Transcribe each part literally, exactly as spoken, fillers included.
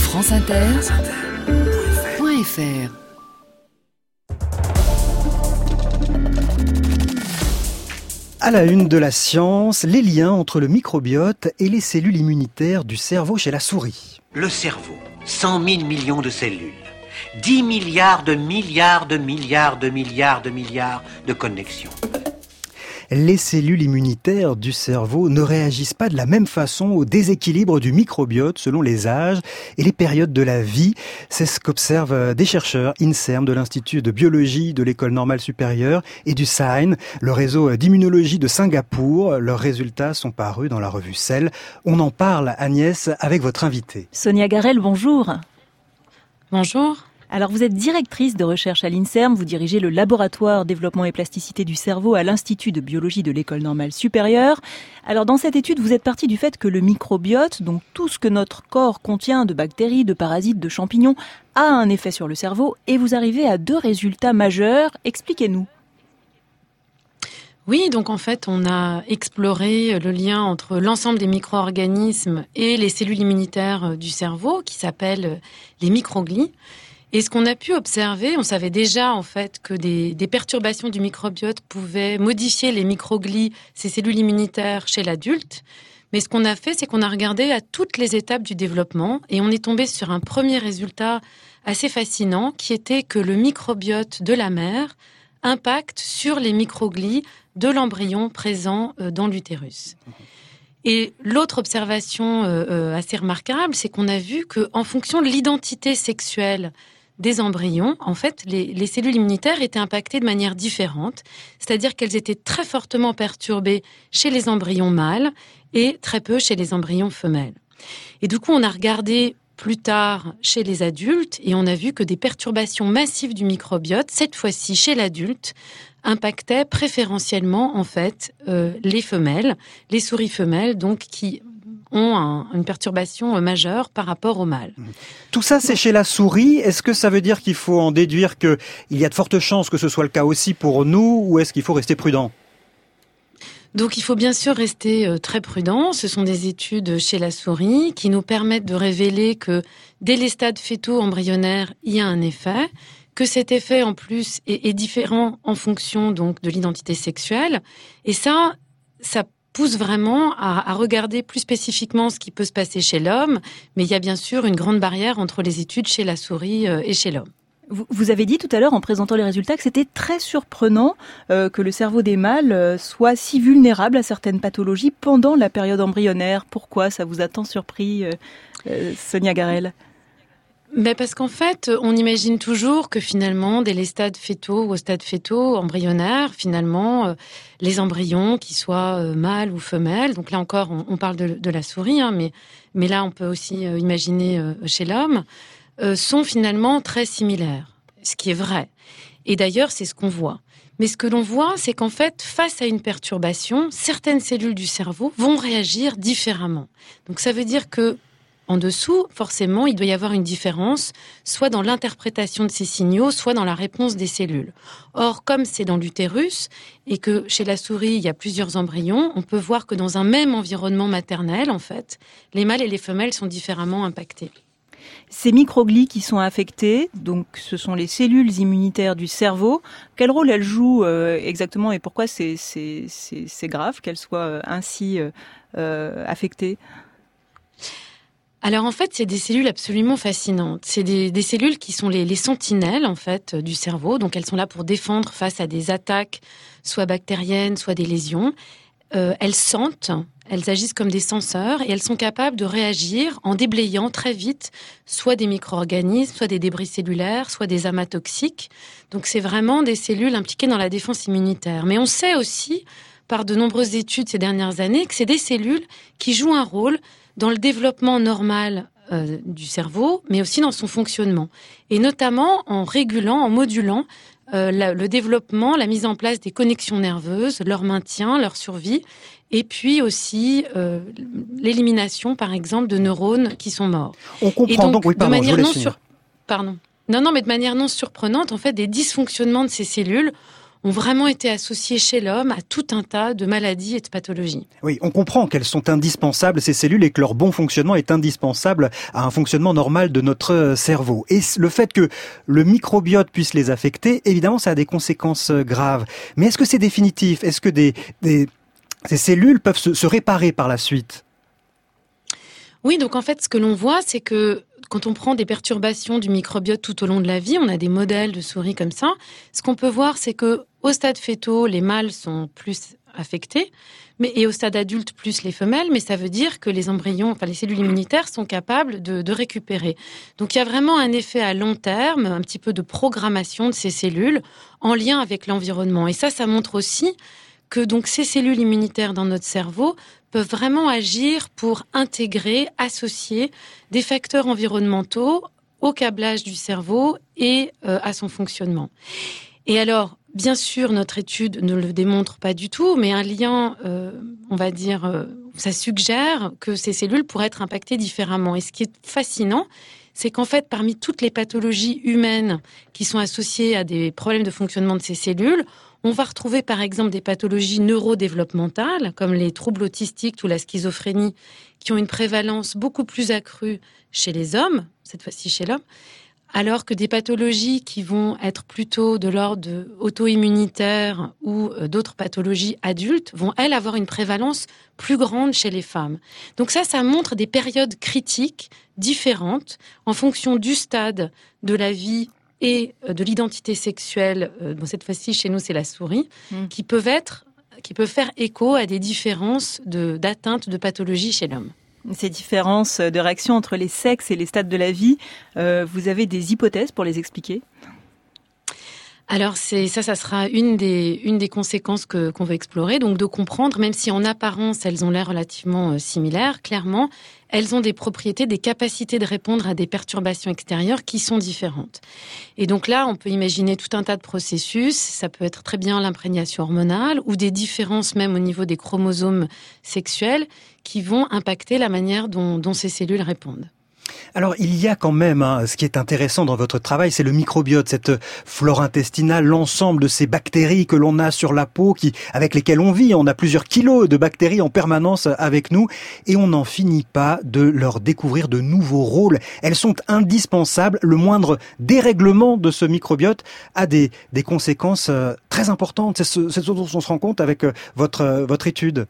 franceinter.fr. À la une de la science, les liens entre le microbiote et les cellules immunitaires du cerveau chez la souris. Le cerveau, cent mille millions de cellules, dix milliards de milliards de milliards de milliards de milliards de connexions. Les cellules immunitaires du cerveau ne réagissent pas de la même façon au déséquilibre du microbiote selon les âges et les périodes de la vie. C'est ce qu'observent des chercheurs INSERM de l'Institut de biologie de l'École normale supérieure et du S I N, le réseau d'immunologie de Singapour. Leurs résultats sont parus dans la revue Cell. On en parle, Agnès, avec votre invitée. Sonia Garel, bonjour. Bonjour. Alors vous êtes directrice de recherche à l'INSERM, vous dirigez le laboratoire développement et plasticité du cerveau à l'Institut de biologie de l'École normale supérieure. Alors dans cette étude, vous êtes partie du fait que le microbiote, donc tout ce que notre corps contient de bactéries, de parasites, de champignons, a un effet sur le cerveau et vous arrivez à deux résultats majeurs. Expliquez-nous. Oui, donc en fait, on a exploré le lien entre l'ensemble des micro-organismes et les cellules immunitaires du cerveau qui s'appellent les microglies. Et ce qu'on a pu observer, on savait déjà en fait que des, des perturbations du microbiote pouvaient modifier les microglies, ces cellules immunitaires chez l'adulte. Mais ce qu'on a fait, c'est qu'on a regardé à toutes les étapes du développement et on est tombé sur un premier résultat assez fascinant qui était que le microbiote de la mère impacte sur les microglies de l'embryon présent dans l'utérus. Et l'autre observation euh, assez remarquable, c'est qu'on a vu qu'en fonction de l'identité sexuelle des embryons, en fait, les, les cellules immunitaires étaient impactées de manière différente, c'est-à-dire qu'elles étaient très fortement perturbées chez les embryons mâles et très peu chez les embryons femelles. Et du coup, on a regardé plus tard chez les adultes et on a vu que des perturbations massives du microbiote, cette fois-ci chez l'adulte, impactaient préférentiellement en fait euh, les femelles, les souris femelles, donc qui ont un, une perturbation majeure par rapport aux mâles. Tout ça, c'est chez la souris. Est-ce que ça veut dire qu'il faut en déduire qu'il y a de fortes chances que ce soit le cas aussi pour nous, ou est-ce qu'il faut rester prudent ? Donc il faut bien sûr rester très prudent. Ce sont des études chez la souris qui nous permettent de révéler que dès les stades fœtaux embryonnaires, il y a un effet, que cet effet en plus est, est différent en fonction donc de l'identité sexuelle. Et ça, ça pousse vraiment à, à regarder plus spécifiquement ce qui peut se passer chez l'homme. Mais il y a bien sûr une grande barrière entre les études chez la souris et chez l'homme. Vous avez dit tout à l'heure, en présentant les résultats, que c'était très surprenant euh, que le cerveau des mâles euh, soit si vulnérable à certaines pathologies pendant la période embryonnaire. Pourquoi ça vous a tant surpris, euh, euh, Sonia Garel ? Mais parce qu'en fait, on imagine toujours que finalement, dès les stades fœtaux ou au stade fœtaux embryonnaire, finalement, euh, les embryons, qu'ils soient euh, mâles ou femelles, donc là encore, on, on parle de, de la souris, hein, mais, mais là, on peut aussi euh, imaginer euh, chez l'homme, euh, sont finalement très similaires, ce qui est vrai. Et d'ailleurs, c'est ce qu'on voit. Mais ce que l'on voit, c'est qu'en fait, face à une perturbation, certaines cellules du cerveau vont réagir différemment. Donc ça veut dire que en dessous, forcément, il doit y avoir une différence, soit dans l'interprétation de ces signaux, soit dans la réponse des cellules. Or, comme c'est dans l'utérus, et que chez la souris, il y a plusieurs embryons, on peut voir que dans un même environnement maternel, en fait, les mâles et les femelles sont différemment impactés. Ces microglies qui sont affectées, donc ce sont les cellules immunitaires du cerveau. Quel rôle elles jouent euh, exactement et pourquoi c'est, c'est, c'est, c'est grave qu'elles soient ainsi euh, affectées ? Alors en fait, c'est des cellules absolument fascinantes. C'est des, des cellules qui sont les, les sentinelles en fait du cerveau. Donc elles sont là pour défendre face à des attaques, soit bactériennes, soit des lésions. Euh, elles sentent, elles agissent comme des senseurs et elles sont capables de réagir en déblayant très vite soit des micro-organismes, soit des débris cellulaires, soit des amas toxiques. Donc c'est vraiment des cellules impliquées dans la défense immunitaire. Mais on sait aussi, par de nombreuses études ces dernières années, que c'est des cellules qui jouent un rôle dans le développement normal euh, du cerveau, mais aussi dans son fonctionnement. Et notamment en régulant, en modulant euh, la, le développement, la mise en place des connexions nerveuses, leur maintien, leur survie, et puis aussi euh, l'élimination, par exemple, de neurones qui sont morts. On comprend et donc, donc, oui, pardon, de manière je non sur... Pardon. Non, non, mais de manière non surprenante, en fait, des dysfonctionnements de ces cellules ont vraiment été associées chez l'homme à tout un tas de maladies et de pathologies. Oui, on comprend qu'elles sont indispensables, ces cellules, et que leur bon fonctionnement est indispensable à un fonctionnement normal de notre cerveau. Et le fait que le microbiote puisse les affecter, évidemment, ça a des conséquences graves. Mais est-ce que c'est définitif ? Est-ce que des, des, ces cellules peuvent se, se réparer par la suite ? Oui, donc en fait, ce que l'on voit, c'est que quand on prend des perturbations du microbiote tout au long de la vie, on a des modèles de souris comme ça. Ce qu'on peut voir, c'est que au stade fœtaux, les mâles sont plus affectés, mais et au stade adulte, plus les femelles. Mais ça veut dire que les embryons, enfin les cellules immunitaires, sont capables de, de récupérer. Donc il y a vraiment un effet à long terme, un petit peu de programmation de ces cellules en lien avec l'environnement. Et ça, ça montre aussi que donc ces cellules immunitaires dans notre cerveau peuvent vraiment agir pour intégrer, associer des facteurs environnementaux au câblage du cerveau et euh, à son fonctionnement. Et alors, bien sûr, notre étude ne le démontre pas du tout, mais un lien, euh, on va dire, euh, ça suggère que ces cellules pourraient être impactées différemment. Et ce qui est fascinant, c'est qu'en fait, parmi toutes les pathologies humaines qui sont associées à des problèmes de fonctionnement de ces cellules, on va retrouver par exemple des pathologies neurodéveloppementales, comme les troubles autistiques ou la schizophrénie, qui ont une prévalence beaucoup plus accrue chez les hommes, cette fois-ci chez l'homme, alors que des pathologies qui vont être plutôt de l'ordre auto-immunitaire ou d'autres pathologies adultes vont, elles, avoir une prévalence plus grande chez les femmes. Donc ça, ça montre des périodes critiques différentes en fonction du stade de la vie et de l'identité sexuelle, bon, cette fois-ci chez nous c'est la souris, mmh. qui peuvent être, qui peuvent faire écho à des différences de, d'atteinte de pathologie chez l'homme. Ces différences de réaction entre les sexes et les stades de la vie, euh, vous avez des hypothèses pour les expliquer ? Alors c'est ça, ça sera une des une des conséquences que qu'on veut explorer, donc de comprendre, même si en apparence elles ont l'air relativement euh, similaires, clairement elles ont des propriétés, des capacités de répondre à des perturbations extérieures qui sont différentes. Et donc là, on peut imaginer tout un tas de processus. Ça peut être très bien l'imprégnation hormonale ou des différences même au niveau des chromosomes sexuels qui vont impacter la manière dont dont ces cellules répondent. Alors, il y a quand même, hein, ce qui est intéressant dans votre travail, c'est le microbiote, cette flore intestinale, l'ensemble de ces bactéries que l'on a sur la peau, qui, avec lesquelles on vit. On a plusieurs kilos de bactéries en permanence avec nous et on n'en finit pas de leur découvrir de nouveaux rôles. Elles sont indispensables. Le moindre dérèglement de ce microbiote a des, des conséquences euh, très importantes. C'est ce, c'est ce dont on se rend compte avec euh, votre, euh, votre étude.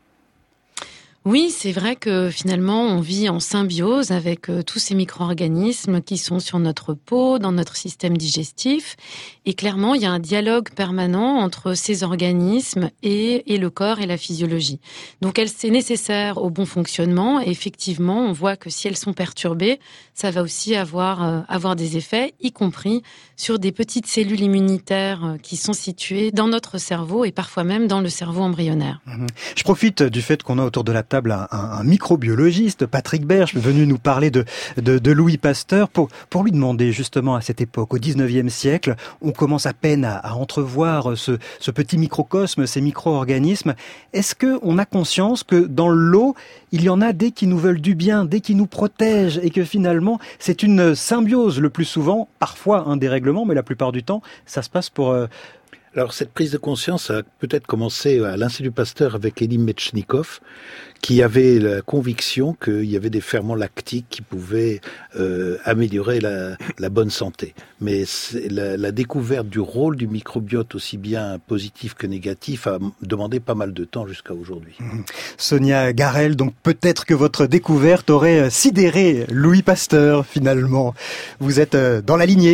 Oui, c'est vrai que finalement, on vit en symbiose avec euh, tous ces micro-organismes qui sont sur notre peau, dans notre système digestif. Et clairement, il y a un dialogue permanent entre ces organismes et, et le corps et la physiologie. Donc, elle, c'est nécessaire au bon fonctionnement. Et effectivement, on voit que si elles sont perturbées, ça va aussi avoir, euh, avoir des effets, y compris sur des petites cellules immunitaires euh, qui sont situées dans notre cerveau et parfois même dans le cerveau embryonnaire. Mmh. Je profite du fait qu'on a autour de la table Un, un microbiologiste, Patrick Berche, venu nous parler de, de, de Louis Pasteur, pour, pour lui demander justement à cette époque, au dix-neuvième siècle, on commence à peine à, à entrevoir ce, ce petit microcosme, ces micro-organismes. Est-ce qu'on a conscience que dans l'eau, il y en a des qui nous veulent du bien, des qui nous protègent, et que finalement, c'est une symbiose le plus souvent, parfois un dérèglement, mais la plupart du temps, ça se passe pour... Euh, Alors, cette prise de conscience a peut-être commencé à l'Institut Pasteur avec Elie Metchnikoff, qui avait la conviction qu'il y avait des ferments lactiques qui pouvaient euh, améliorer la, la bonne santé. Mais la, la découverte du rôle du microbiote, aussi bien positif que négatif, a demandé pas mal de temps jusqu'à aujourd'hui. Mmh. Sonia Garel, donc peut-être que votre découverte aurait sidéré Louis Pasteur, finalement. Vous êtes dans la lignée ?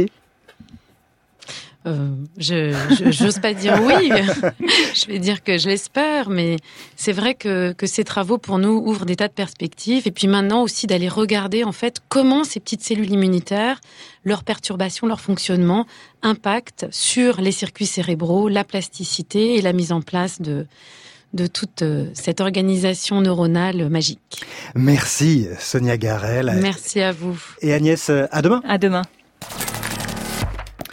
Euh, je, je j'ose pas dire oui. Je vais dire que je l'espère, mais c'est vrai que que ces travaux pour nous ouvrent des tas de perspectives. Et puis maintenant aussi d'aller regarder en fait comment ces petites cellules immunitaires, leur perturbation, leur fonctionnement impactent sur les circuits cérébraux, la plasticité et la mise en place de de toute cette organisation neuronale magique. Merci Sonia Garel. Merci à vous. Et Agnès, à demain. À demain.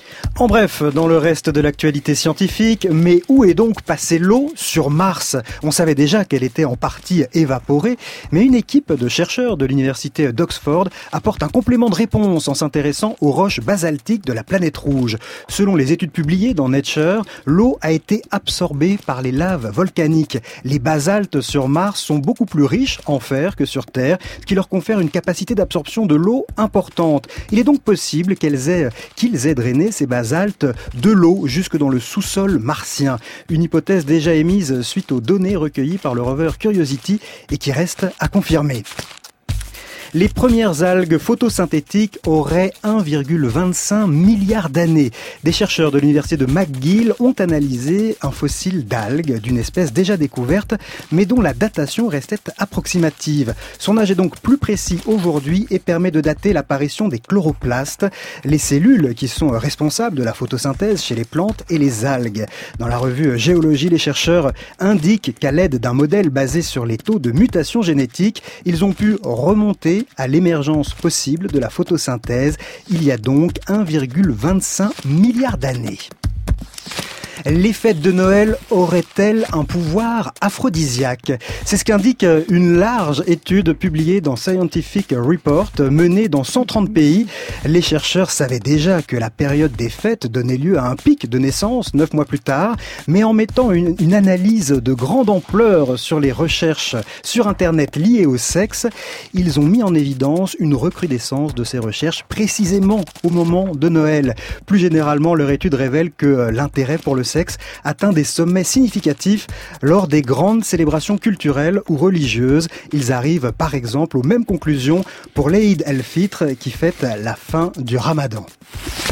En bref, dans le reste de l'actualité scientifique, mais où est donc passée l'eau sur Mars? On savait déjà qu'elle était en partie évaporée, mais une équipe de chercheurs de l'université d'Oxford apporte un complément de réponse en s'intéressant aux roches basaltiques de la planète rouge. Selon les études publiées dans Nature, l'eau a été absorbée par les laves volcaniques. Les basaltes sur Mars sont beaucoup plus riches en fer que sur Terre, ce qui leur confère une capacité d'absorption de l'eau importante. Il est donc possible qu'elles aient, qu'ils aient drainé ces basaltes de l'eau jusque dans le sous-sol martien. Une hypothèse déjà émise suite aux données recueillies par le rover Curiosity et qui reste à confirmer. Les premières algues photosynthétiques auraient un virgule vingt-cinq milliard d'années. Des chercheurs de l'université de McGill ont analysé un fossile d'algues d'une espèce déjà découverte, mais dont la datation restait approximative. Son âge est donc plus précis aujourd'hui et permet de dater l'apparition des chloroplastes, les cellules qui sont responsables de la photosynthèse chez les plantes et les algues. Dans la revue Géologie, les chercheurs indiquent qu'à l'aide d'un modèle basé sur les taux de mutation génétique, ils ont pu remonter à l'émergence possible de la photosynthèse il y a donc un virgule vingt-cinq milliard d'années. Les fêtes de Noël auraient-elles un pouvoir aphrodisiaque? C'est ce qu'indique une large étude publiée dans Scientific Report, menée dans cent trente pays. Les chercheurs savaient déjà que la période des fêtes donnait lieu à un pic de naissance neuf mois plus tard, mais en mettant une, une analyse de grande ampleur sur les recherches sur Internet liées au sexe, ils ont mis en évidence une recrudescence de ces recherches précisément au moment de Noël. Plus généralement, leur étude révèle que l'intérêt pour le sexe atteint des sommets significatifs lors des grandes célébrations culturelles ou religieuses. Ils arrivent par exemple aux mêmes conclusions pour l'Eid el-Fitr qui fête la fin du Ramadan.